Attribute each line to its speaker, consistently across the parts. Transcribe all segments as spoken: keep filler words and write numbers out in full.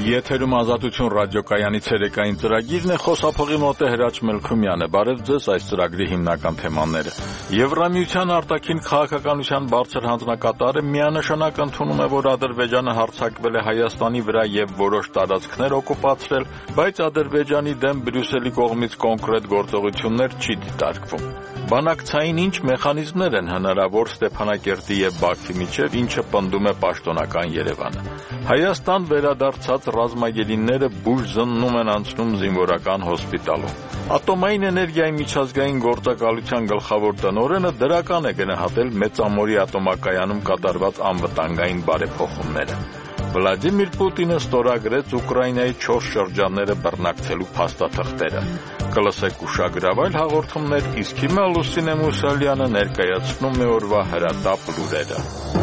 Speaker 1: Եթերում ազատություն ռադիոկայանի ցերեկային ծրագիրն է, խոսափողի մոտ է Հրաչ Մելքումյանը։ Բարև ձեզ, այս ծրագրի հիմնական թեմաները։ Եվրամիության արտաքին քաղաքականության բարձր հանձնակատարը միանշանակ ընդունում է, որ Ադրբեջանը հարձակվել է Հայաստանի վրա եւ որոշ տարածքներ օկուպացրել, բայց Ադրբեջանի դեմ Բրյուսելի կողմից կոնկրետ գործողություններ չի դիտարկվում։ Բանակցային ինչ մեխանիզմներ են հնարավոր Ստեփանակերտի եւ Բաքվի միջեւ, ինչը պնդում է պաշտոնական Երևանը։ Հայաստան վերադարձած ռազմագերիները բուժ զննում են անցնում զինվորական հոսպիտալում։ Ատոմային էներգիայի միջազգային գործակալության գլխավոր տնօրենը դրական է գնահատել Մեծամորի ատոմակայանում կատարված անվտանգային բարեփոխումները։ Վլադիմիր Պուտինը ստորագրեց Ուկրաինայի չորս շրջանները բռնակցելու փաստաթղթերը։ Կլսեք ուշագրավայր հաղորդումներ, իսկ հիմա Լուսինե Մուսալյանը ներկայացնում է օրվա հրատապ լուրերը։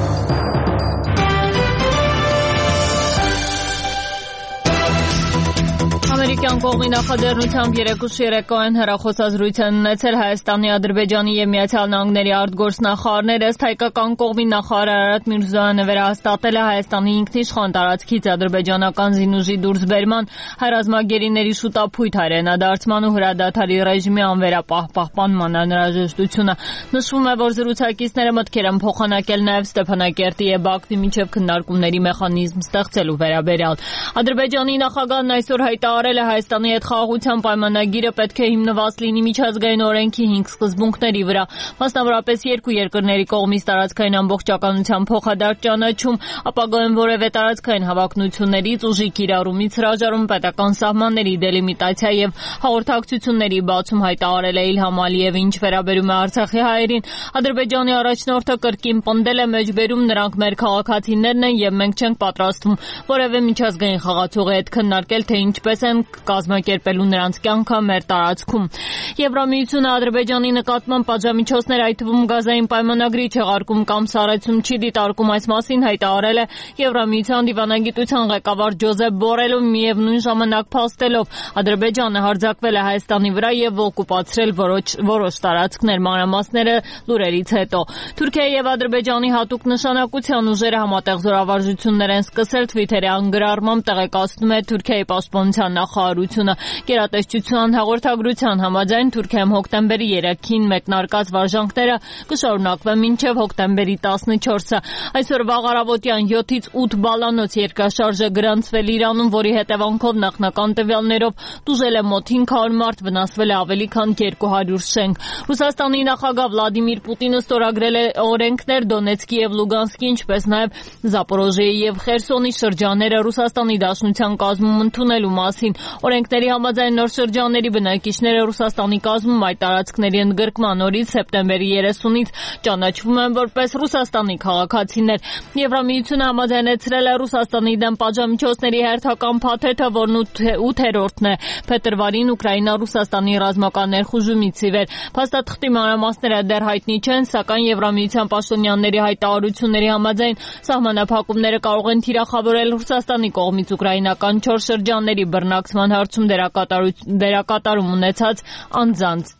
Speaker 2: Ամերիկյան կողմի նախաձեռնությամբ երեկուշ երեկոյան հեռախոսազրույց են ունեցել Հայաստանի, Ադրբեջանի և Միացյալ Նահանգների արտգործնախարարները, ըստ հայկական կողմի նախարար Արարատ Միրզոյանը վերահաստատել է Հայաստանի ինքնիշխան տարածքից ադրբեջանական զինուժի դուրսբերման, հայրազմագերիների շուտափույթ հայրենադարձման ու հրադադարի ռեժիմի անվերապահպանման անհրաժեշտությունը։ Նշվում է, որ զրուցակիցները մտքեր են փոխանակել նաև Ստեփանակերտի և Բաքվի միջև քննարկումների մեխանիզմ ստեղծելու վերաբերյալ։ Ադրբեջանի նախագահն այսօր հայտարարել է Հայաստանի հետ խաղաղության պայմանագիրը պետք է հիմնված լինի միջազգային օրենքի հինգ սկզբունքների վրա, մասնավորապես երկու երկրների կողմից տարածքային ամբողջականության փոխադարձ ճանաչում, ապագայում որևէ տարածքային հավակնություններից, ուժի կիրառումից հրաժարում, պետական սահմանների դելիմիտացիա եւ հաղորդակցությունների բացում, հայտարարել է Իլհամ Ալիևը։ Ինչ վերաբերում է Արցախի հայերին, Ադրբեջանի առաջնորդը կրկին պնդել է մեջբերում նրանք մեր քաղաքացիներն են եւ մենք չենք պատրաստվում որևէ միջազգային խաղացողի հետ քննարկել, թե ինչպես են կազմակերպելու նրանց կյանքը մեր տարածքում։ Եվրամիությունը Ադրբեջանի նկատմամբ պատժամիջոցներ, այդ թվում գազային պայմանագրի չեղարկում կամ սառեցում չի դիտարկում, այս մասին հայտարարել է Եվրամիության դիվանագիտության ղեկավար Ջոզեփ Բորելը, միևնույն ժամանակ փաստելով Ադրբեջանը հարձակվել է Հայաստանի վրա եւ օկուպացրել որոշ որոշ տարածքներ։ Մանրամասները լուրերից հետո Թուրքիայի եւ Ադրբեջանի հատուկ նշանակության ուժերը համատեղ զորավարժություններ են սկսել, Թվիթերի անգրառմամբ տեղեկացնում է Թուրքիայի պաշտպանության նախարարությունը։ Գերատեսչության հաղորդագրության համաձայն Թուրքիայում հոկտեմբերի երեքին մեկնարկած վարժանքները կշարունակվեն մինչև հոկտեմբերի տասնչորսը։ Այսօր վաղ առավոտյան յոթից ութ բալանոց երկրաշարժ է գրանցվել Իրանում, որի հետևանքով նախնական տվյալներով տուժել է մոտ հինգ հարյուր մարդ, վնասվել է ավելի քան երկու հարյուր շենք։ Ռուսաստանի նախագահ Վլադիմիր Պուտինը ստորագրել է օրենքներ Դոնեցկի եւ Լուգանսկի, ինչպես նաեւ Զապորոժիեի եւ Խերսոնի շրջանները Ռուսաստանի Դաշնության կազմում ընդունելու մասին։ Օրենքների համաձայն նոր շրջանների բնակիչները Ռուսաստանի կազմում այդ տարածքների ընդգրկման օրից սեպտեմբերի երեսունից ճանաչվում են որպես Ռուսաստանի քաղաքացիներ։ Եվրամիությունը համաձայնեցրել է Ռուսաստանի դեմ պատժամիջոցների հերթական փաթեթը, որն ութերորդն է փետրվարին Ուկրաինա-Ռուսաստանի ռազմական ներխուժումից ի վեր։ Փաստաթղթի մանրամասները դեռ հայտնի չեն, սակայն Եվրամիության պաշտոնյաների հայտարարությունների համաձայն սահմանափակումները կարող են թիրախավորել Ռուսաստանի կողմից ուկրաինական չորս շրջանների բռնակցման հարցում դերակատարում ունեցած անձանց։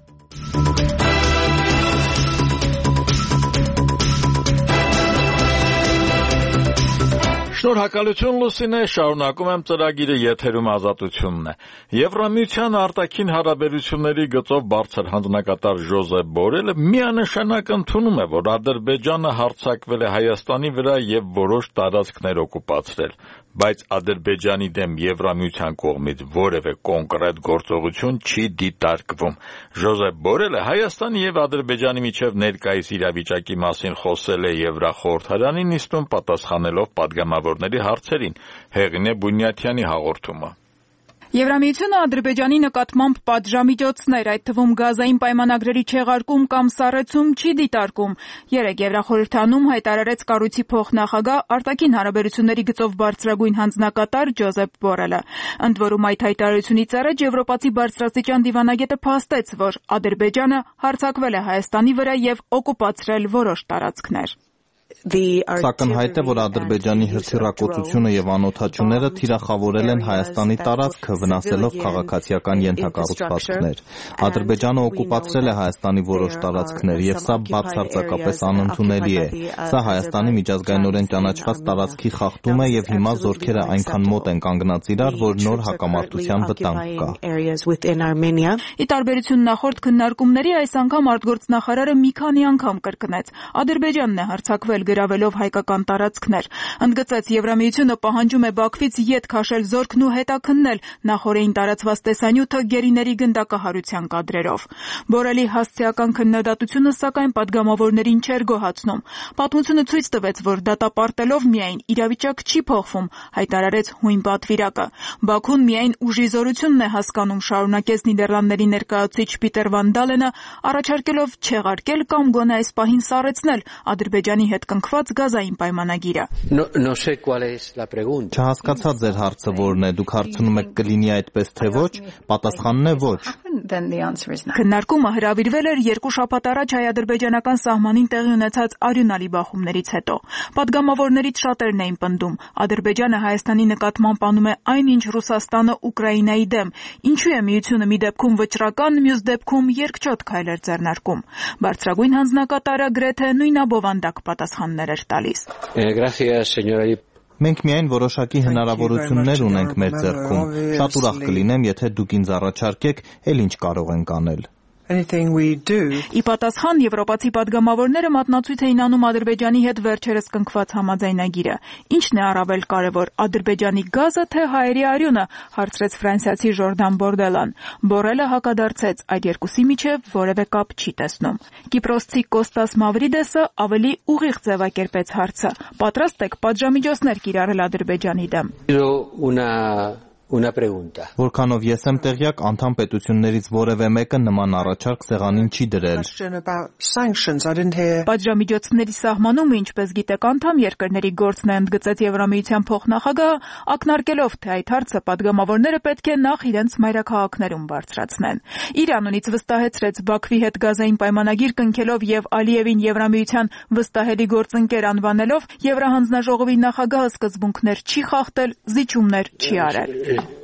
Speaker 1: Շնորհակալություն Լուսինե, շարունակում եմ ծրագիրը, եթերում ազատությունն է։ Եվրամիության արտաքին հարաբերությունների գծով բարձր հանձնակատար Ջոզեփ Բորելը միանշանակ ընդունում է, որ Ադրբեջանը հարձակվել է Հայաստանի վրա եւ որոշ տարածքներ օկուպացրել, բայց Ադրբեջանի դեմ Եվրամիության կողմից որևէ կոնկրետ գործողություն չի դիտարկվում։ Ջոզեփ Բորելը Հայաստանի եւ Ադրբեջանի միջև ներկայիս իրավիճակի մասին խոսել է Եվրախորհրդարանի նիստում, պատասխանելով պատգամավորների հարցերին։ Հեղին է Բունյաթյանի հաղորդումը։
Speaker 3: Եվրամիությունը Ադրբեջանի նկատմամբ պատժամիջոցներ, այդ թվում գազային պայմանագրերի չեղարկում կամ սառեցում չի դիտարկում։ Երեկ Եվրախորհրդանում հայտարարեց կառույցի փոխնախագահ արտաքին հարաբերությունների գծով բարձրագույն հանձնակատար Ջոզեփ Բորելը։ Ընդ որում այդ հայտարարությունից առաջ եվրոպացի բարձրաստիճան դիվանագետը փաստեց, որ Ադրբեջանը հարձակվել է Հայաստանի վրա եւ օկուպացրել որոշ տարածքներ։
Speaker 4: Սակայն հայտ է, որ Ադրբեջանի հրթիռակոծությունը եւ անօթաչուները թիրախավորել են Հայաստանի տարածքը, վնասելով քաղաքացիական ենթակառուցվածքներ։ Ադրբեջանը օկուպացրել է Հայաստանի որոշ տարածքներ եւ սա բացարձակապես անընդունելի է։ Սա Հայաստանի միջազգայինորեն ճանաչված տարածքի խախտում է եւ հիմա զորքերը այնքան մոտ են կանգնած իրար, որ նոր հակամարտության վտանգ կա։
Speaker 3: Ի տարբերություն նախորդ քննարկումների, այս անգամ արտգործնախարարը մի քանի անգամ կրկնեց. Ադրբեջանն է հարձակվել գրավելով հայկական տարածքներ։ Ընդգծեց, Եվրամիությունը պահանջում է Բաքվից ետ քաշել զորքն ու հետաքննել նախորդին տարածված տեսանյութը գերիների գնդակահարության կադրերով։ Բորելի հասցեական քննադատությունը, սակայն, պատգամավորներին չէր գոհացնում։ Պատմությունը ցույց տվեց, որ դատապարտելով միայն իրավիճակ չի փոխվում, հայտարարեց հույն պատվիրակը։ Բաքուն միայն ուժի զորությունն է հասկանում, շարունակեց Նիդերլանդների ներկայացուցիչ Պիտեր Վան Դալենը, առաջարկելով չեղարկել կամ գոնե այս պահին սառեցնել Ադրբեջանի հետ կնքված գազային պայմանագիրը։
Speaker 4: Չհասկացա ձեր հարցը որն է, դուք հարցնում եք կլինի այդպես թե ոչ, պատասխանն է ոչ։
Speaker 3: Քննարկումը հրավիրվել էր երկու շաբաթ առաջ հայ-ադրբեջանական սահմանին տեղի ունեցած արյունալի բախումներից հետո։ Պատգամավորներից շատերն էին պնդում, Ադրբեջանը Հայաստանի նկատմամբ անում է այն, ինչ Ռուսաստանը Ուկրաինայի դեմ, ինչու է միությունը մի դեպքում վճռական, մյուս դեպքում երկչոտ քայլեր ձեռնարկում։ Բարձրագույն հանձնակատարը գրեթե նույնաբովանդակ պատասխաններ էր տալիս։
Speaker 4: Մենք միայն որոշակի հնարավորություններ ունենք մեր ձեռքում։ Շատ ուրախ կլինեմ, եթե դուք ինձ առաջարկեք, էլ ինչ կարող ենք անել։
Speaker 3: Ի պատասխան եվրոպացի պատգամավորները մատնացույց էին անում Ադրբեջանի հետ վերջերս կնքված համաձայնագիրը։ Ինչն է առավել կարևոր, Ադրբեջանի գազը թե հայերի արյունը, հարցրեց ֆրանսիացի Ժորդան Բորդելան։ Բորելը հակադարձեց, այդ երկուսի միջև որևէ կապ չի տեսնում։ Կիպրոսցի Կոստաս Մավրիդեսը ավելի ուղիղ ձևակերպեց հարցը։ Պատրաստ եք պատժամիջոցներ կիրառել Ադրբեջանի դեմ։
Speaker 4: Որքանով ես եմ տեղյակ, անդամ պետություններից որևէ մեկը նման առաջարկ սեղանին չի դրել։
Speaker 3: Պատժամիջոցների սահմանումը, ինչպես գիտեք, անդամ երկրների գործն է, ընդգծեց Եվրամիության փոխնախագահը, ակնարկելով, թե այդ հարցը պատգամավորները պետք է նախ իրենց մայրաքաղաքներում բարձրացնեն։ Իր անունից վստահեցրեց Բաքվի հետ գազային պայմանագիր կնքելով եւ Ալիևին Եվրամիության վստահելի գործընկեր անվանելով, Եվրահանձնաժողովի նախագահը սկզբունքներ չի խախտել, զիջումներ չի արել։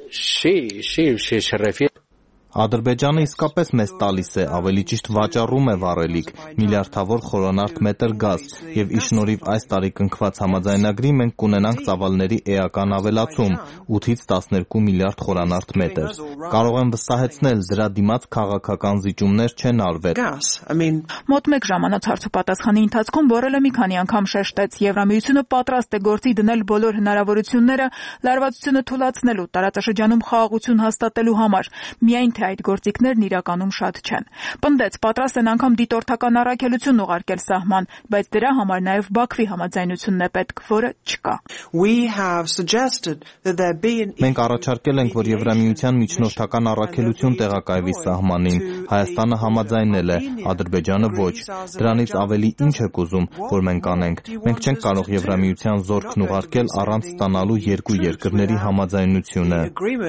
Speaker 4: Ադրբեջանը իսկապես մեզ տալիս է, ավելի ճիշտ վաճառում է վառելիք, միլիարդավոր խորանարդ մետր գազ, եւ ի շնորհիվ այս տարի կնքված համաձայնագրի մենք կունենանք ծավալների էական ավելացում ութից տասներկու միլիարդ խորանարդ մետր։ Կարող եմ վստահեցնել, դրա դիմաց քաղաքական զիջումներ չեն արվել։
Speaker 3: Մոտ մեկ ժամանոց հարց ու պատասխանի ընթացքում Բորելը մի քանի անգամ շեշտեց, Եվրամիությունը պատրաստ է գործի դնել բոլոր հնարավորությունները լարվածությունը թույլատնելու, տարածաշրջանում խաղաղություն հաստատելու համար, միայն թե այդ գործիքներն իրականում շատ չեն։ Պնդեց, պատրաստ են անգամ դիտորդական առաքելություն ուղարկել սահման, բայց դրա համար նաև Բաքվի համաձայնությունն է պետք, որը չկա։
Speaker 4: Մենք առաջարկել ենք, որ Եվրամիության միջնորդական առաքելություն տեղակայվի սահմանին։ Հայաստանը համաձայնել է, Ադրբեջանը ոչ։ Դրանից ավելի ինչ եք ուզում, որ մենք անենք։ Մենք չենք կարող Եվրամիության զորքն ուղարկել առանց ստանալու երկու երկրների համաձայնությունը։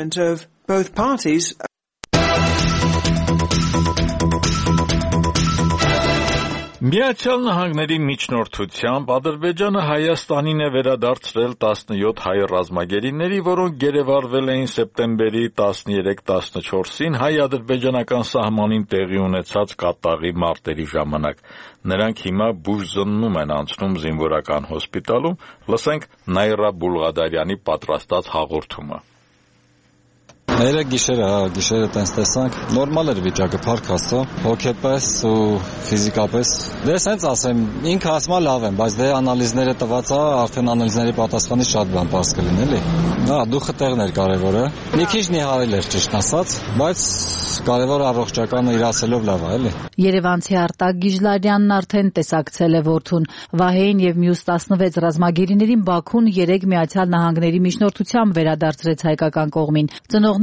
Speaker 1: Միացյալ Նահանգների միջնորդությամբ Ադրբեջանը Հայաստանին է վերադարձրել տասնյոթ հայ ռազմագերիների, որոնք գերեվարվել էին սեպտեմբերի տասներեք տասնչորսին հայ-ադրբեջանական սահմանին տեղի ունեցած կատաղի մարտերի ժամանակ։ Նրանք հիմա բուժզննում են անցնում զինվորական հոսպիտալում, լսենք Նայրա Բուլղադարյանի պատրաստած հաղորդումը։
Speaker 5: Երեք գիշերը, հա, գիշերը տենց տեսանք, նորմալ էր վիճակը, փառք Աստծո, հոգեպես ու ֆիզիկապես։ Դե սենց ասեմ, ինքը ասма լավ եմ, բայց դե անալիզները տված է, արդեն անալիզների պատասխանից շատ բան պարզ կլինի, էլի։ Հա, դուխը տեղն էր կարևորը։ Մի քիչ նիհարել էր ճիշտ ասած, բայց կարևոր առողջականը իր ասելով լավ է, էլի։
Speaker 6: Երևանցի Արտակ Գիժլարյանն արդեն տեսակցել է որդուն։ Վահեին եւ մյուս տասնվեց ռազմագերիներին Բաքուն երեք Միացյալ Նահանգների միջնորդությամբ վերադարձրեց հայկական կողմին։ Ծնողները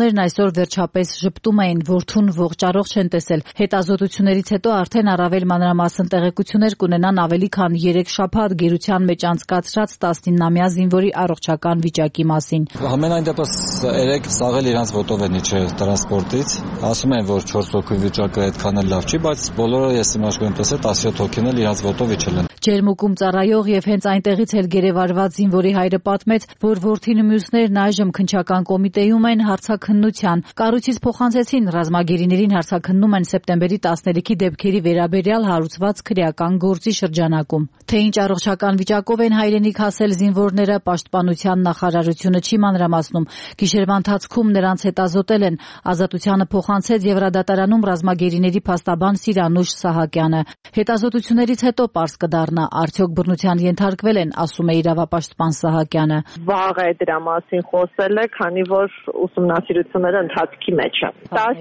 Speaker 6: մյուսներն այսօր վերջապես ժպտում էին, որդուն ողջ-առողջ են տեսել։ Հետազոտություններից հետո արդեն առավել մանրամասն տեղեկություններ կունենան ավելի քան երեք շաբաթ գերության մեջ անցկացրած տասնինամյա զինվորի առողջական վիճակի մասին։
Speaker 5: Համենայն դեպս երեք սաղել իրանց ոտով են իջել տրանսպորտից։ Ասում են, որ չորս հոգու վիճակը այդքան էլ լավ չի, բայց բոլորը ես իմ աշխարհում տեսել տասնյոթ հոգին էլ իրանց ոտով իջել են։
Speaker 6: Ջերմուկում ծառայող եւ հենց այնտեղից էլ գերեվարված զինվորի հայրը պատմեց, որ որդին ու մյուսներն այժմ քննչական կոմիտեում են հարցաքննության։ Կառույցից փոխանցեցին ռազմագերիներին հարցաքննում են սեպտեմբերի տասներեքի դեպքերի վերաբերյալ հարուցված քրեական գործի շրջանակում։ Թե ինչ առողջական վիճակով են հայրենիք հասել զինվորները, պաշտպանության նախարարությունը չի մանրամասնում։ Գիշերվա ընթացքում նրանց հետազոտել են։ Ազատությանը փոխանցեց Եվրադատարանում ռազմագերիների փաստաբան Սիրանուշ Սահակյանը։ Հետազոտություններից հետո պարզ կդառնա, արդյոք բռնության ենթարկվել են, ասում է իրավապաշտպան Սահակյանը։
Speaker 7: Վաղ է դրա մասին խոսել է, քանի որ ուսումնասիրությունները ընթացքի մեջ են։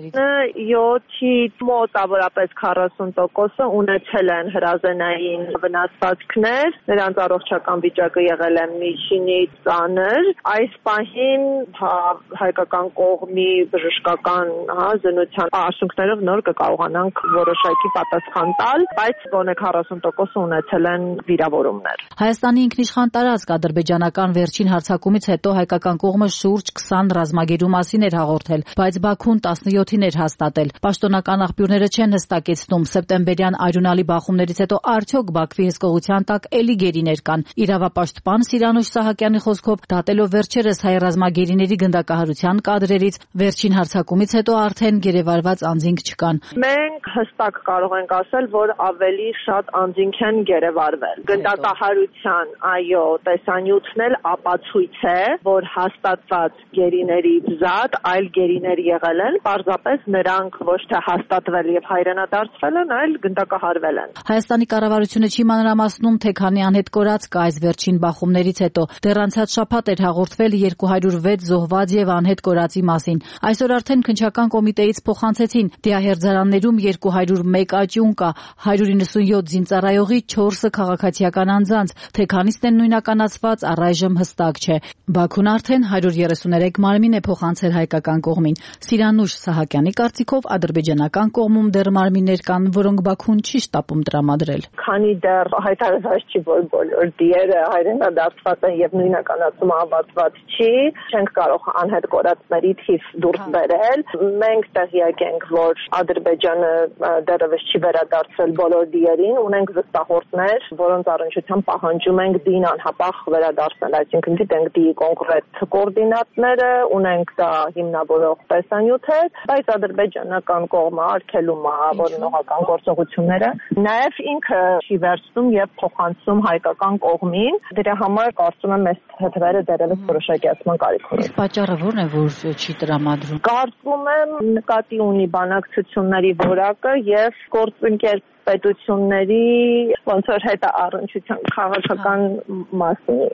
Speaker 7: տասնյոթի մոտավորապես քառասուն տոկոսը ունեցել են հրազենային վնասվածքներ, նրանց առողջական վիճակը եղել է միջինից ծանր։ Այս պահին հայկական կողմի բժշկական զննության արդյունքներով նոր կկարողանանք որոշակի պատասխան տալ, բայց գոնե քառասուն տոկոսը ունեցել են վիրավորումներ։
Speaker 6: Հայաստանի ինքնիշխան տարածք ադրբեջանական վերջին հարձակումից հետո հայկական կողմը շուրջ քսան ռազմագերու մասին էր հաղորդել, բայց Բաքուն տասնյոթին էր հաստատել։ Պաշտոնական աղբյուրները չեն հստակեցնում սեպտեմբերյան արյունալի բախումներից հետո արդյոք Բաքվի հսկողության տակ էլի գերիներ կան։ Իրավապաշտպան Սիրանուշ Սահակյանի խոսքով, դատելով վերջերս հայ ռազմագերիների գնդակահարության կադրերից, վերջին հարձակումից հետո արդեն գերեվարված անձինք չկան։
Speaker 7: Մենք հստակ կարող ենք ասել, որ ավելի շատ անձինք են գերեվարվել։ Գնդակահարության, այո, տեսանյութն էլ ապացույց է, որ հաստատված գերիներից զատ այլ գերիներ եղել են, պարզապես նրանք ոչ թե հաստատվել եւ հայրենադարձվել են, այլ գնդակահարվել են։
Speaker 6: Հայաստանի կառավարությունը չի մանրամասնում, թե քանի անհետ կորած կա այս վերջին բախումներից հետո։ Դեռ անցած շաբաթ էր հաղորդվել երկու հարյուր վեց զոհված եւ անհետ կորածի մասին։ Այսօր արդեն քննչական կոմիտեից փոխանցեցին դիահերձարաններում երկու հարյուր մեկ աճյուն կա, հարյուր իննսունյոթ զինծառայողի, չորսը քաղաքացիական անձանց, թե քանիսն են նույնականացված առայժմ հստակ չէ։ Բաքուն արդեն հարյուր երեսուներեք մարմին է փոխանցել հայկական կողմին։ Սիրանուշ Սահակյանի կարծիքով ադրբեջանական կողմում դեռ մարմիններ կան, որոնք Բաքուն չի շտապում տրամադրել։
Speaker 7: Քանի դեռ հայտարարված չի, որ բոլոր դիերը հայրենադարձված են եւ նույնականացումը ավարտված չի, չենք կարող անհետ կորածների թիվ դուրս բերել։ Մենք տեղյակ ենք, որ Ադրբեջանը դեռևս չի վերադարձել բոլոր դիերին, ունենք վստահորդներ, որոնց առնչությամբ պահանջում ենք դին անհապաղ վերադարձնել, այսինքն գիտենք դիի կոնկրետ կոորդինատները, ունենք դա հիմնավորող տեսանյութեր, բայց ադրբեջանական կողմը արգելում է որոնողական գործողությունները, նաև ինքը չի վերցնում եւ փոխանցում հայկական կողմին։ Դրա համար կարծում եմ այս հետվերը դեռևս որոշակիացման կարիք ունի։
Speaker 6: Պատճառը ո՞րն է, որ չի տրամադրում։
Speaker 7: Կարծում եմ նկատի ունի բանակցությունների որակը եւ գործընկեր պետությունների ոնց որ հետը առնչության քաղաքական մասին։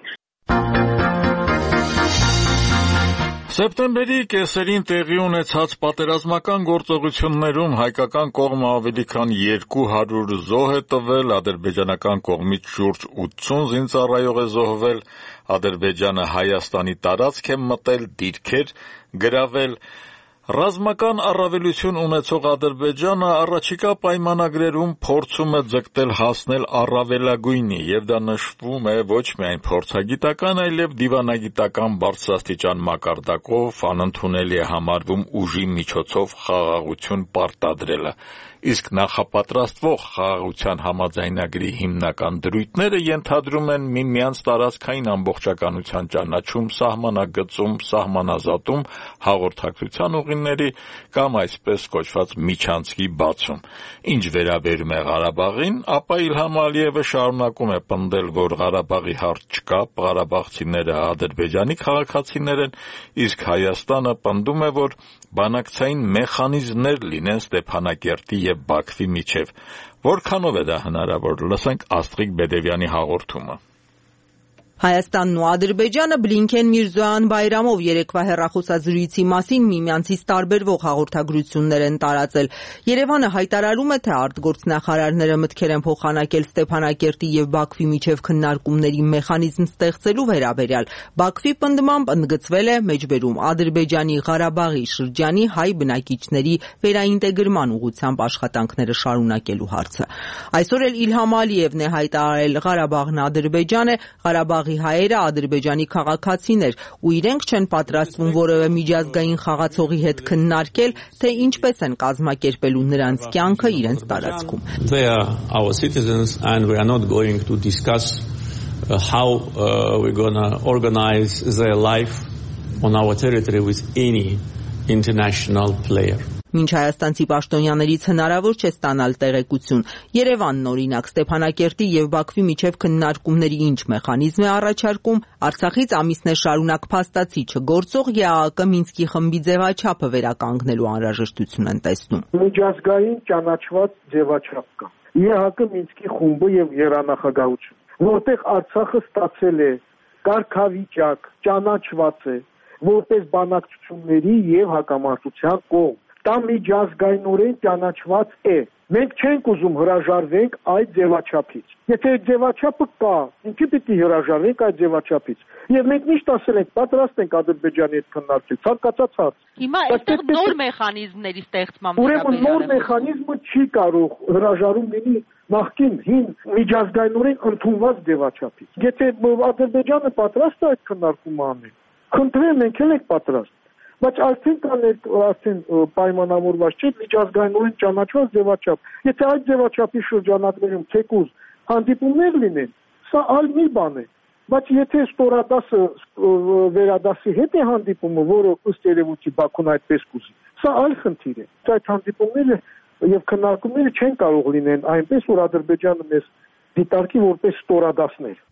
Speaker 1: Սեպտեմբերի կեսերին տեղի ունեցած պատերազմական գործողություններում հայկական կողմը ավելի քան երկու հարյուր զոհ է տվել, ադրբեջանական կողմից շուրջ ութսուն զինծառայող է զոհվել, Ադրբեջանը Հայաստանի տարածք է մտել, դիրքեր գրավել։ Ռազմական առավելություն ունեցող Ադրբեջանը առաջիկա պայմանագրերում փորձում է ձգտել հասնել առավելագույնի, եւ դա նշվում է ոչ միայն փորձագիտական, այլև դիվանագիտական բարձրաստիճան մակարդակով, անընդունելի է համարվում ուժի միջոցով խաղաղություն պարտադրելը։ Իսկ նախապատրաստվող խաղաղության համաձայնագրի հիմնական դրույթները ենթադրում են միմյանց տարածքային ամբողջականության ճանաչում, սահմանագծում, սահմանազատում, հաղորդակցության ուղիների կամ այսպես կոչված միջանցքի բացում։ Ինչ վերաբերում է Ղարաբաղին, ապա Իլհամ Ալիևը շարունակում է պնդել, որ Ղարաբաղի հարց չկա, ղարաբաղցիները ադրբեջանի քաղաքացիներ են, իսկ Հայաստանը պնդում է, որ բանակցային մեխանիզմներ լինեն Ստեփանակերտի եւ Բաքվի միջև։ Որքանով է դա հնարավոր, լսենք Աստղիկ Բեդևյանի հաղորդումը։
Speaker 8: Հայաստանն ու Ադրբեջանը Բլինքեն Միրզոյան Բայրամով երեկվա հեռախոսազրույցի մասին միմյանցից տարբերվող հաղորդագրություններ են տարածել։ Երևանը հայտարարում է, թե արտգործնախարարները մտքեր են փոխանակել Ստեփանակերտի եւ Բաքվի միջև քննարկումների մեխանիզմ ստեղծելու վերաբերյալ։ Բաքվի պնդմամբ ընդգծվել է մեջբերում Ադրբեջանի Ղարաբաղի շրջանի հայ բնակիչների վերաինտեգրման ուղղությամբ աշխատանքները շարունակելու հարցը։ Այսօր էլ Իլհամ Ալիևն է հայտարարել Ղարաբաղն Ադրբեջան է, Ղարաբաղի հայերը Ադրբեջանի քաղաքացիներ ու իրենք չեն պատրաստվում որևէ միջազգային խաղացողի հետ քննարկել, թե ինչպես են կազմակերպելու նրանց կյանքը իրենց տարածքում։
Speaker 9: They are our citizens and we are not going to discuss how we're going to organize their life on our territory with any international player.
Speaker 8: Մինչ հայաստանցի պաշտոնյաներից հնարավոր չէ ստանալ տեղեկություն։ Երևանն օրինակ Ստեփանակերտի եւ Բաքվի միջև քննարկումների ինչ մեխանիզմ է առաջարկում, Արցախից ամիսներ շարունակ փաստացի չգործող ԵԱՀԿ Մինսկի խմբի ձևաչափը վերականգնելու անհրաժեշտություն են տեսնում։
Speaker 10: Միջազգային ճանաչված ձևաչափ կա։ ԵԱՀԿ Մինսկի խումբը եւ երանախագահություն, որտեղ Արցախը ստացել է կարգավիճակ, ճանաչված է որպես բանակցությունների եւ հակամարտության կողմ։ Դա միջազգայինորեն ճանաչված է։ Մենք չենք ուզում հրաժարվենք այդ ձևաչափից։ Եթե այդ ձևաչափը կա, ինչի՞ պիտի հրաժարվենք այդ ձևաչափից։ Եվ մենք միշտ ասել ենք, պատրաստ ենք Ադրբեջանի հետ քննարկել, ցանկացած հարց։
Speaker 11: Հիմա այստեղ նոր մեխանիզմների ստեղծման
Speaker 10: ուրեմն նոր մեխանիզմը չի կարող հրաժարում լինի նախկին հին միջազգայինորեն ընդունված ձևաչափից։ Եթե Ադրբեջանը պատրաստ է այդ քննարկումը անել, խնդրեմ, մենք էլ ենք պատրաստ։ Բայց արդեն կան արդեն պայմանավորված չէ միջազգայինորեն ճանաչված ձևաչափ։ Եթե այդ ձևաչափի շրջանակներում թեկուզ հանդիպումներ լինեն, սա այլ մի բան է։ Բայց եթե ստորադասը վերադասի հետ է հանդիպումը, որը ըստ երևույթի Բաքուն այդպես կուզի, սա այլ խնդիր է։ Այդ հանդիպումները եւ քննարկումները չեն կարող լինեն այնպես, որ Ադրբեջանը մեզ դիտարկի որպես ստորադասներ։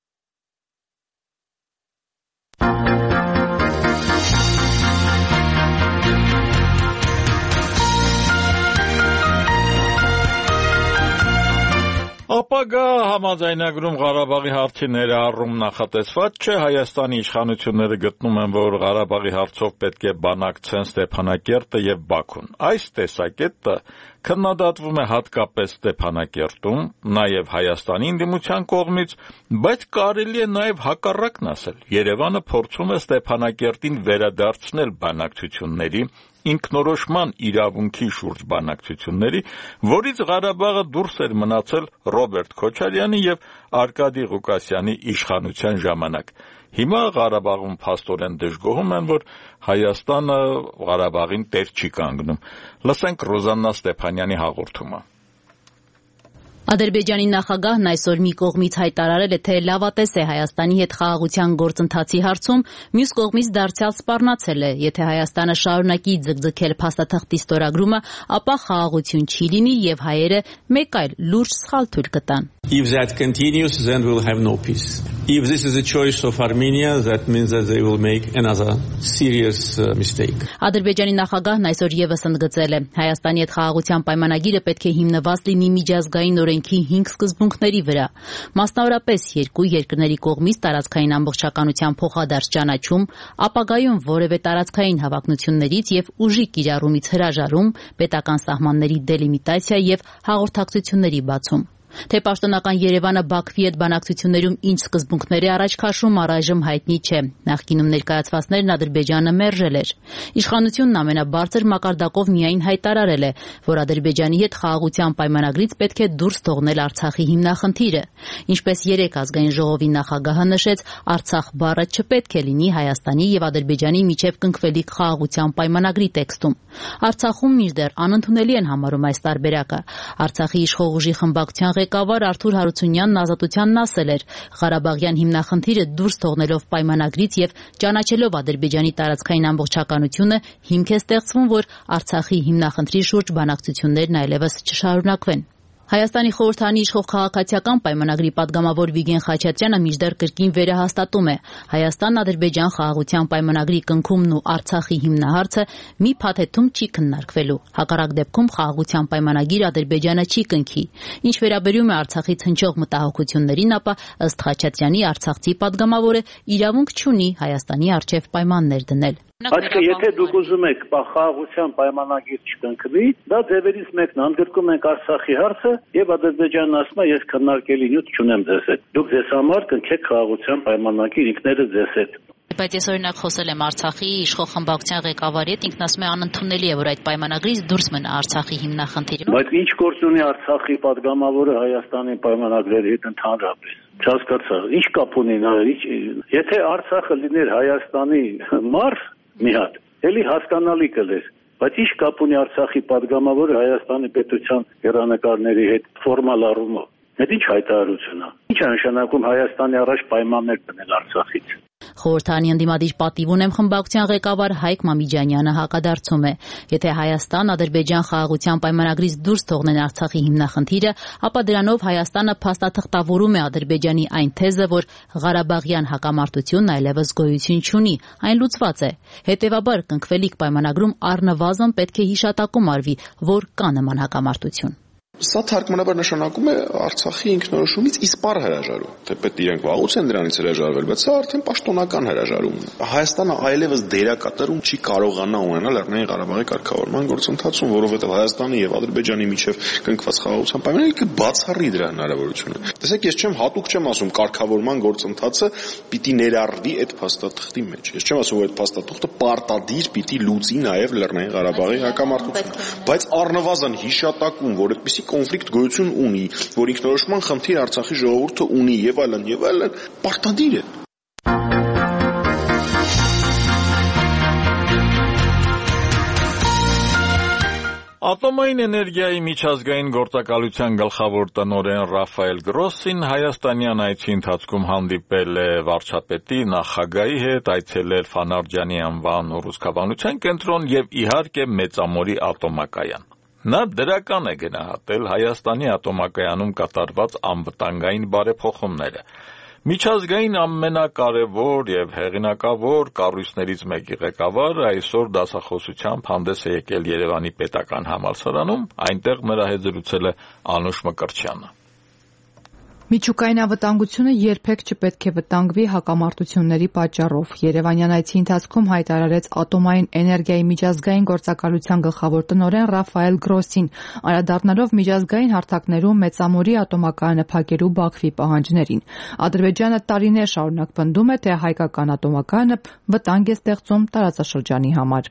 Speaker 1: Ապագա համաձայնագրում Ղարաբաղի հարցի ներառում նախատեսված չէ, Հայաստանի իշխանությունները գտնում են, որ Ղարաբաղի հարցով պետք է բանակցեն Ստեփանակերտը եւ Բաքուն։ Այս տեսակետը քննադատվում է հատկապես Ստեփանակերտում, նաեւ Հայաստանի ընդդիմության կողմից, բայց կարելի է նաեւ հակառակն ասել։ Երևանը փորձում է Ստեփանակերտին վերադարձնել բանակցությունների ինքնորոշման իրավունքի շուրջ բանակցությունների, որից Ղարաբաղը դուրս էր մնացել Ռոբերտ Քոչարյանի եւ Արկադի Ղուկասյանի իշխանության ժամանակ։ Հիմա Ղարաբաղում փաստորեն դժգոհում են, որ Հայաստանը Ղարաբաղին տեր չի կանգնում։ Լսենք Ռոզաննա Ստեփանյանի հաղորդումը։
Speaker 6: Ադրբեջանի նախագահն այսօր մի կողմից հայտարարել է, թե լավատես է Հայաստանի հետ խաղաղության գործընթացի հարցում, մյուս կողմից դարձյալ սպառնացել է, եթե Հայաստանը շարունակի ձգձգել փաստաթղթի ստորագրումը, ապա խաղաղություն չի լինի եւ հայերը մեկ այլ լուրջ սխալ թույլ կտան։
Speaker 9: If that continues, then we'll have no peace. If this is a choice of Armenia, that means that they will make another serious uh, mistake.
Speaker 6: Ադրբեջանի նախագահն այսօր եւս ընդգծել է, Հայաստանի հետ խաղաղության պայմանագիրը պետք է հիմնված լինի միջազգային օրենքի հինգ սկզբունքների վրա, մասնավորապես երկու երկրների կողմից տարածքային ամբողջականության փոխադարձ ճանաչում, ապագայում որևէ տարածքային հավակնություններից եւ ուժի կիրառումից հրաժարում, պետական սահմանների դելիմիտացիա եւ հաղորդակցությունների բացում։ Թե պաշտոնական Երևանը Բաքվի հետ բանակցություններում ինչ սկզբունքներ է առաջ քաշում, առայժմ հայտնի չէ։ Նախկինում ներկայացվածներն Ադրբեջանը մերժել էր։ Իշխանությունն ամենաբարձր մակարդակով միայն հայտարարել է, որ Ադրբեջանի հետ խաղաղության պայմանագրից պետք է դուրս թողնել Արցախի հիմնախնդիրը։ Ինչպես երեք ազգային ժողովի նախագահը նշեց, Արցախ բառը չպետք է լինի Հայաստանի եւ Ադրբեջանի միջև կնքվելիք խաղաղության պայմանագրի տեքստում։ Արցախում մինչդեռ անընդունելի են համարում այս տարբերակը։ Արցախի իշխող ուժի խմբակցության ղեկավար Արթուր Հարությունյանն Ազատությանն ասել էր. Ղարաբաղյան հիմնախնդիրը դուրս թողնելով պայմանագրից եւ ճանաչելով Ադրբեջանի տարածքային ամբողջականությունը հիմք է ստեղծվում, որ Արցախի հիմնախնդրի շուրջ բանակցություններն այլևս չշարունակվեն։ Հայաստանի խորհրդարանի իշխող քաղաքացիական պայմանագրի պատգամավոր Վիգեն Խաչատրյանը մինչդեռ կրկին վերահաստատում է Հայաստան-Ադրբեջան խաղաղության պայմանագրի կնքումն ու Արցախի հիմնահարցը մի փաթեթում չի քննարկվելու։ Հակառակ դեպքում խաղաղության պայմանագիր Ադրբեջանը չի կնքի։ Ինչ վերաբերում է Արցախից հնչող մտահոգություններին, ապա ըստ Խաչատրյանի արցախցի պատգամավորը իրավունք չունի Հայաստանի առջև պայմաններ դնել։
Speaker 12: Այսինքն, եթե դուք ուզում եք խաղաղության պայմանագիր չկնքվի, դա ձևերից մեկն է, ընդգրկում ենք Արցախի հարցը եւ Ադրբեջանն ասում է, ես քննարկելի նյութ չունեմ ձեզ հետ։ Դուք ձեզ համար կնքեք խաղաղության պայմանագիր ինքներդ ձեզ հետ։
Speaker 6: Բայց ես օրինակ խոսել եմ Արցախի իշխող խմբակցության ղեկավարի հետ, ինքն ասում է անընդունելի է, որ այդ պայմանագրից դուրս մնա Արցախի հիմնախնդիրը։
Speaker 12: Բայց ինչ գործ ունի Արցախի падգամավորը Հայաստանի պայմանագրերի հետ ընդհանրապես։ Չհասկացա, ինչ կապ ունի նա, եթե Արցախը լիներ Հայաստանի մարզ մի հատ, էլի հասկանալի կլեր, բայց ինչ կապ ունի Արցախի падգամավորը Հայաստանի պետության հեռանկարների հետ ֆորմալ առումով։ Այդ ինչ հայտարարություն է։ Ինչ է նշանակում Հայաստանի առաջ պայմաններ դնել Արցախից։
Speaker 6: Խորհրդարանի ընդդիմադիր պատիվ ունեմ խմբակցության ղեկավար Հայկ Մամիջանյանը հակադարձում է. Եթե Հայաստան-Ադրբեջան խաղաղության պայմանագրից դուրս թողնեն Արցախի հիմնախնդիրը, ապա դրանով Հայաստանը փաստաթղթավորում է Ադրբեջանի այն թեզը, որ Ղարաբաղյան հակամարտությունն այլևս գոյություն չունի, այն լուծված է։ Հետևաբար կնքվելիք պայմանագրում առնվազն պետք է հիշատակում արվի, որ կա նման հակամարտություն։
Speaker 13: Սա թարգմանաբար նշանակում է Արցախի ինքնորոշումից իսպառ հրաժարում։ Թեպետ իրենք վաղուց են դրանից հրաժարվել, բայց սա արդեն պաշտոնական հրաժարումն է։ Հայաստանը այլևս դերակատարում չի կարողանա ունենալ Լեռնային Ղարաբաղի կարգավորման գործընթացում, որովհետև Հայաստանի եւ Ադրբեջանի միջև կնքված խաղաղության պայմանները կբացառի դրա հնարավորությունը։ Տեսեք, ես չեմ հատուկ չեմ ասում կարգավորման գործընթացը պիտի ներառվի այդ փաստաթղթի մեջ։ Ես չեմ ասում, որ այդ փաստաթղթը պարտադիր պիտի լուծի նաեւ Լեռնային Ղարաբաղի հակամարտությունը, բայց առնվազն հիշատակում, որ այդպիսի կոնֆլիկտ գոյություն ունի, որ ինքնորոշման խնդիր Արցախի ժողովուրդը ունի եւ այլն եւ այլն, պարտադիր է։
Speaker 1: Ատոմային էներգիայի միջազգային գործակալության գլխավոր տնօրեն Ռաֆայել Գրոսին Հայաստանյան այցի ընթացքում հանդիպել է վարչապետի, նախագահի հետ, այցելել Ֆանարջյանի անվան ռուսկաբանության կենտրոն եւ իհարկե Մեծամորի ատոմակայան։ Նա դրական է գնահատել Հայաստանի ատոմակայանում կատարված անվտանգային բարեփոխումները։ Միջազգային ամենակարևոր եւ հեղինակավոր կառույցներից մեկի ղեկավարը այսօր դասախոսությամբ հանդես է եկել Երևանի պետական համալսարանում, այնտեղ նրա հետ զրուցել է Անուշ Մկրտչյանը։
Speaker 14: Միջուկային անվտանգությունը երբեք չպետք է վտանգվի հակամարտությունների պատճառով։ Երևանյան այցի ընթացքում հայտարարեց ատոմային էներգիայի միջազգային գործակալության գլխավոր տնօրեն Ռաֆայել Գրոսին, անդրադառնալով միջազգային հարթակներում Մեծամորի ատոմակայանը փակելու Բաքվի պահանջներին։ Ադրբեջանը տարիներ շարունակ պնդում է, թե հայկական ատոմակայանը վտանգ է ստեղծում տարածաշրջանի համար։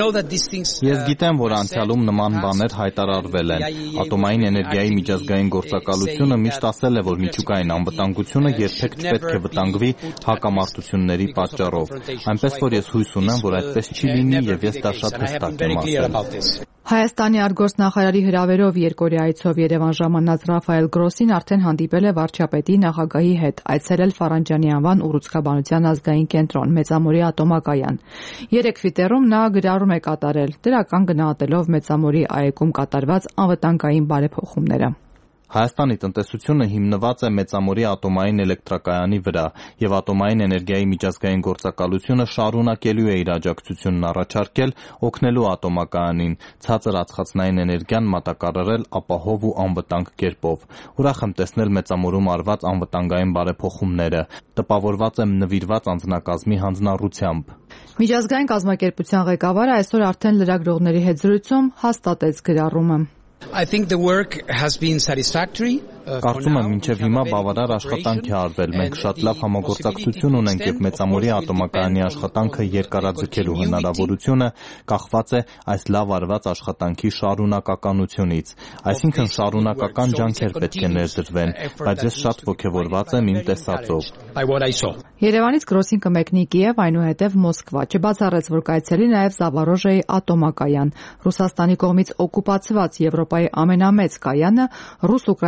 Speaker 4: Ես գիտեմ, որ անցյալում նման բաներ հայտարարվել են։ Ատոմային էներգիայի միջազգային գործակալությունը միշտ ասել է, որ միջուկային անվտանգությունը երբեք չպետք է վտանգվի հակամարտությունների պատճառով։ Այնպես որ ես հույս ունեմ, որ այդպես չի լինի եւ ես դա շատ հստակ եմ ասել։
Speaker 14: Հայաստանի արտգործնախարարի հրավերով երկօրյա այցով Երևան ժամանած Ռաֆայել Գրոսին արդեն հանդիպել է վարչապետի, նախագահի հետ, այցելել Ֆարանջյանի անվան ուռուցքաբանության ազգային կենտրոն, Մեծամորի ատոմակայան։ Երեք ֆիտերում նա գրառում է կատարել, դրական գնահատելով Մեծամորի այգում կատարված անվտանգային բարեփոխումները։
Speaker 4: Հայաստանի տնտեսությունը հիմնված է Մեծամորի ատոմային էլեկտրակայանի վրա, եւ ատոմային էներգիայի միջազգային գործակալությունը շարունակելու է իր աջակցությունն առաջարկել, օգնելու ատոմակայանին ցածր ածխածնային էներգիան մատակարարել ապահով ու անվտանգ կերպով։ Ուրախ եմ տեսնել Մեծամորում արված անվտանգային բարեփոխումները, տպավորված եմ նվիրված անձնակազմի հանձնառությամբ։
Speaker 14: Միջազգային կազմակերպության ղեկավարը այսօր արդեն լրագրողների հետ զրույցում հաստատեց գրառումը։
Speaker 15: I think the work has been satisfactory.
Speaker 4: Կարծում եմ մինչև հիմա բավարար աշխատանք է արվել։ Մենք շատ լավ համագործակցություն ունենք եւ Մեծամորի ատոմակայանի աշխատանքը երկարաձգելու հնարավորությունը կախված է այս լավ արված աշխատանքի շարունակականությունից։ Այսինքն շարունակական ջանքեր պետք է ներդրվեն, բայց ես շատ ողջավորված եմ իմ տեսածով։
Speaker 14: Երևանից Գրոսին կմեկնի Կիև, այնուհետև Մոսկվա։ Չբացառեց, որ կայցելի նաև Զավարոժեի ատոմակայան։ Ռուսաստանի կողմից օկուպացված Եվրոպայի ամենամեծ կայանը ռուս-ուկրաինական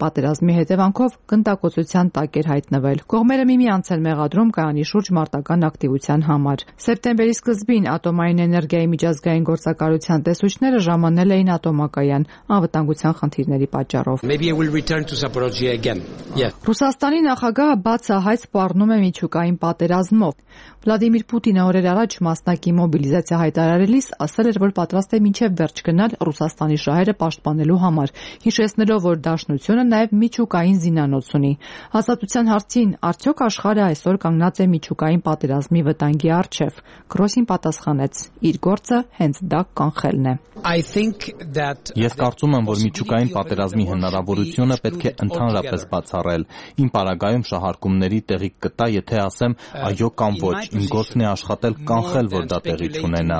Speaker 14: պատերազմի հետևանքով գնդակոծության տակ էր հայտնվել։ Կողմերը միմյանց են մեղադրում կայանի շուրջ մարտական ակտիվության համար։ Սեպտեմբերի սկզբին Ատոմային էներգիայի միջազգային գործակալության տեսուչները ժամանել էին ատոմակայան անվտանգության խնդիրների պատճառով։
Speaker 15: Maybe I will return to Zaporozhye again. Yeah.
Speaker 14: Ռուսաստանի նախագահը բացահայտ սպառնում է միջուկային պատերազմով։ Վլադիմիր Պուտինը օրեր առաջ մասնակի մոբիլիզացիա հայտարարելիս ասել էր, որ պատրաստ է մինչև վերջ գնալ Ռուսաստանի շահերը պաշտպանելու համար, հիշեցնելով, որ Դաշնությունը նաև միջուկային զինանոց ունի։ Ազատության հարցին արդյոք աշխարհը այսօր կանգնած է միջուկային պատերազմի վտանգի առջև։ Գրոսին պատասխանեց. իր գործը հենց դա կանխելն է։
Speaker 4: Ես կարծում եմ, որ միջուկային պատերազմի հնարավորությունը պետք է ընդհանրապես բացառել։ Իմ պարագայում շահարկումների տեղի կտա, եթե ասեմ այո կամ ոչ։ Իմ գործն է աշխատել կանխել, որ դա տեղի չունենա։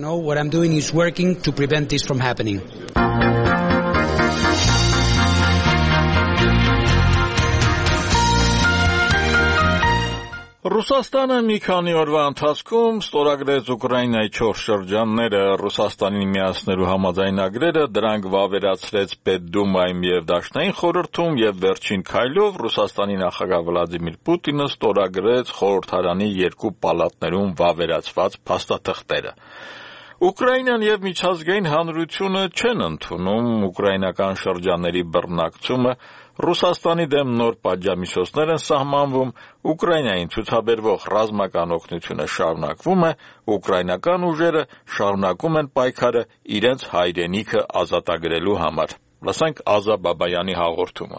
Speaker 1: Ռուսաստանը մի քանի օրվա ընթացքում ստորագրեց Ուկրաինայի չորս շրջանները Ռուսաստանին միացնելու համաձայնագրերը, դրանք վավերացրեց Պետդումայում եւ Դաշնային խորհրդում եւ վերջին քայլով Ռուսաստանի նախագահ Վլադիմիր Պուտինը ստորագրեց խորհրդարանի երկու պալատներում վավերացված փաստաթղթերը։ Ուկրաինան եւ միջազգային հանրությունը չեն ընդունում ուկրաինական շրջանների բռնակցումը, Ռուսաստանի դեմ նոր պատժամիջոցներ են սահմանվում, Ուկրաինային ցուցաբերվող ռազմական օգնությունը շարունակվում է, ուկրաինական ուժերը շարունակում են պայքարը իրենց հայրենիքը ազատագրելու համար։ Լսենք Ազա Բաբայանի հաղորդումը։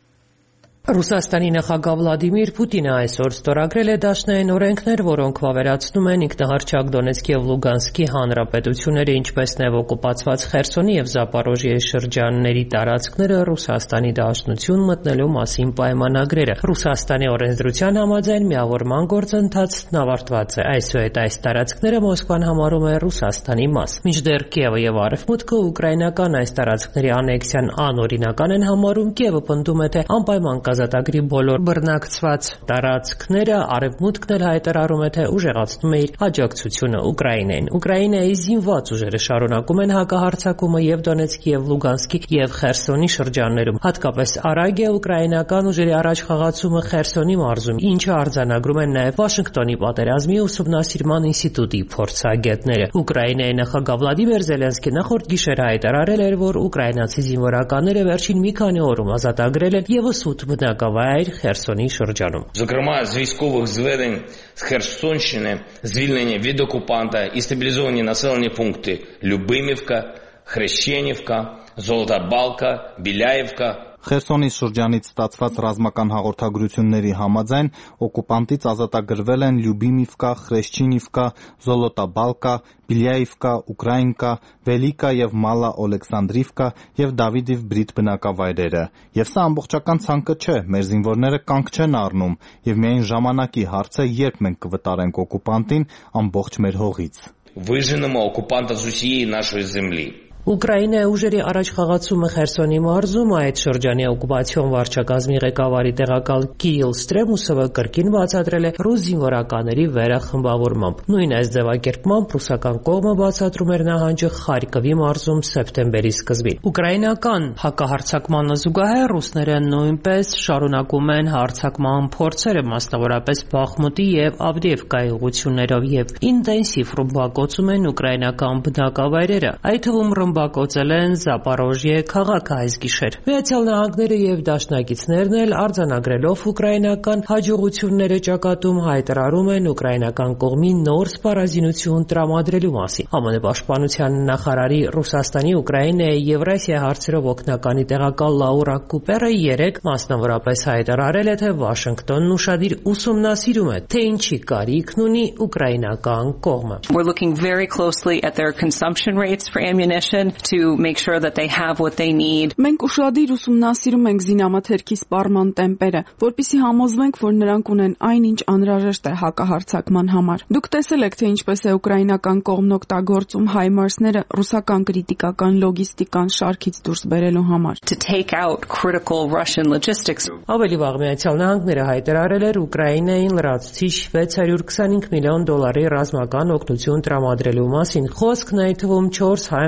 Speaker 16: Ռուսաստանի նախագահ Վլադիմիր Պուտինը այսօր ստորագրել է դաշնային օրենքներ, որոնք վավերացնում են ինքնահռչակ Դոնեցկի եւ Լուգանսկի հանրապետությունները, ինչպես նաեւ օկուպացված Խերսոնի եւ Զապորոժիեի շրջանների տարածքները Ռուսաստանի դաշնություն մտնելու մասին պայմանագրերը։ Ռուսաստանի օրենսդրության համաձայն միավորման գործընթացն ավարտված է։ Այսուհետ այս տարածքները Մոսկվան համարում է Ռուսաստանի մաս։ Մինչդեռ Կիևը եւ Արևմուտքը ուկրաինական այս տարածքների անեքսիան անօրինական են համարում, Կիևը պնդում է, թե անպայման ազատագրի բոլոր բռնակցված տարածքները, Արևմուտքն էլ հայտարարում է, թե ուժեղացնում է իր աջակցությունը Ուկրաինային։ Ուկրաինայի զինված ուժերը շարունակում են հակահարձակումը եւ Դոնեցկի եւ Լուգանսկի եւ Խերսոնի շրջաններում։ Հատկապես արագ է ուկրաինական ուժերի առաջխաղացումը Խերսոնի մարզում, ինչը արձանագրում են նաեւ Վաշինգտոնի պատերազմի ուսումնասիրման ինստիտուտի փորձագետները։ Ուկրաինայի նախագահ Վլադիմիր Զելենսկին նախորդ գիշեր հայտարարել էր, որ ուկրաինացի զինվորականները վերջին մի քանի օրում ազատագրել են եւս ութ բնակավայր Խերսոնի շրջանում։
Speaker 17: Зокрема, з військових зведень з Херсонщини звільнені від окупанта і стабілізовані населені пункти Любимівка, Хрещенівка, Золота Балка, Біляївка,
Speaker 4: Խերսոնի շրջանից ստացված ռազմական հաղորդագրությունների համաձայն օկուպանտից ազատագրվել են Լյուբիմիվկա, Խրեշչինիվկա, Զոլոտաբալկա, Բիլյայիվկա, Ուկրաինկա, Վելիկա եւ Մալա Օլեքսանդրիվկա եւ Դավիդիվ Բրիտ բնակավայրերը։ Եվ սա ամբողջական ցանկը չէ, մեր զինվորները կանգ չեն առնում եւ միայն ժամանակի հարց է, երբ մենք կվտարենք օկուպանտին ամբողջ մեր հողից։
Speaker 17: Виженемо окупанта з усієї нашої землі.
Speaker 16: Ուկրաինայի ուժերի առաջխաղացումը Խերսոնի մարզում այդ շրջանի օկուպացիոն վարչակազմի ղեկավարի տեղակալ Կիրիլ Ստրեմուսովը կրկին բացատրել է ռուս զինվորականների վերախմբավորմամբ։ Նույն այս ձևակերպմամբ ռուսական կողմը բացատրում էր նահանջը Խարկովի մարզում սեպտեմբերի սկզբին։ Ուկրաինական հակահարձակմանը զուգահեռ ռուսները նույնպես շարունակում են հարձակման փորձերը, մասնավորապես Բախմուտի եւ Ավդիևկայի ուղղություններով եւ ինտենսիվ ռմբակոծում են ուկրաինական բնակավայրերը, այդ թվում ռմբակոծել են Զապորոժիե քաղաքը այս գիշեր։ Միացյալ Նահանգները եւ դաշնակիցներն էլ արձանագրելով ուկրաինական հաջողությունները ճակատում հայտարարում են ուկրաինական կողմին նոր սպառազինություն տրամադրելու մասին։ ԱՄՆ պաշտպանության նախարարի Ռուսաստանի, Ուկրաինայի, Եվրասիա հարցերով օգնականի տեղակալ Լաուրա Կուպերը երեկ մասնավորապես հայտարարել է, թե Վաշինգտոնն ուշադիր ուսումնասիրում է, թե ինչի կարիքն ունի ուկրաինական կողմը։
Speaker 18: We're looking very closely at their consumption rates for ammunition to make sure that they have what they need.
Speaker 3: Մենք ուշադիր ուսումնասիրում ենք զինամթերքի սպառման տեմպերը, որպեսզի համոզվենք, որ նրանք ունեն այն, ինչ անհրաժեշտ է հակահարձակման համար։ Դուք տեսել եք, թե ինչպես է ուկրաինական կողմն օգտագործում հայմարսները ռուսական կրիտիկական լոգիստիկան շարքից դուրս բերելու համար։
Speaker 18: To take out critical Russian logistics.
Speaker 16: Ավելի վաղ Միացյալ Նահանգները հայտարարել էր Ուկրաինային լրացուցիչ վեց հարյուր քսանհինգ միլիոն դոլարի ռազմական օգնություն տրամադրելու մասին։ Խոսքն այդ թվում չորս հայմարս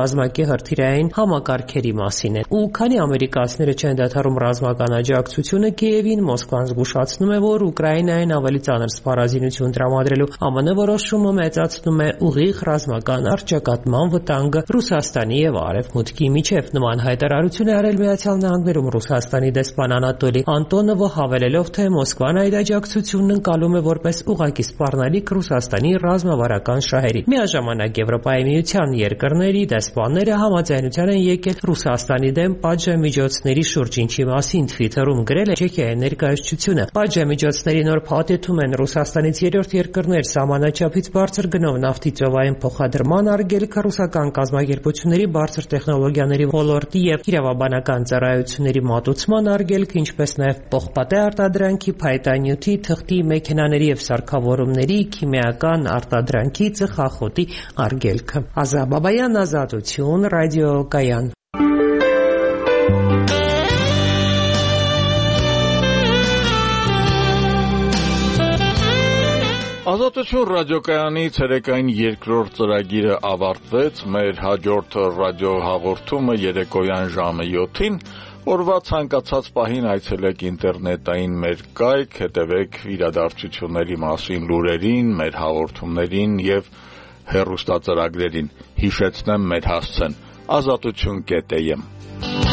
Speaker 16: ռազմակի հրթիռային համակարգերի մասին է։ Ու քանի ամերիկացիները չեն դադարում ռազմական աջակցությունը Կիևին, Մոսկվան զգուշացնում է, որ Ուկրաինային ավելի ծանր սպառազինություն տրամադրելու ԱՄՆ որոշումը մեծացնում է ուղիղ ռազմական առճակատման վտանգը Ռուսաստանի եւ Արևմուտքի միջև։ Նման հայտարարություն է արել Միացյալ Նահանգներում Ռուսաստանի դեսպան Անատոլի Անտոնովը, հավելելով, թե Մոսկվան այդ աջակցությունն ընկալում է որպես ուղղակի սպառնալիք Ռուսաստանի ռազմավարական շահերին։ Միաժամանակ Եվրոպայի միության երկրների դեսպանները համաձայնության են եկել Ռուսաստանի դեմ պատժամիջոցների շուրջ, ինչի մասին Twitter-ում գրել է Չեխիայի ներկայացությունը։ Պատժամիջոցների նոր փաթեթում են Ռուսաստանից երրորդ երկրներ սահմանաչափից բարձր գնով նավթի ծովային փոխադրման արգելքը, ռուսական կազմակերպությունների բարձր տեխնոլոգիաների ոլորտի եւ իրավաբանական ծառայությունների մատուցման արգելքը, ինչպես նաեւ պողպատե արտադրանքի, փայտանյութի, թղթի, մեքենաների եւ սարքավորումների, քիմիական արտադրանքի, ծխախոտի արգելքը։ Ազա Բաբայան, Ազատություն, ռադիոկայան։
Speaker 1: Ազատություն ռադիոկայանի ցերեկային երկրորդ ծրագիրը ավարտվեց, մեր հաջորդ ռադիոհաղորդումը երեկոյան ժամը յոթին, օրվա ցանկացած պահին այցելեք ինտերնետային մեր կայք, հետևեք իրադարձությունների մասին լուրերին, մեր հաղորդումներին եւ հեռուստածրագրերին, հիշեցնեմ մեր հասցեն ազատություն կետ էմ։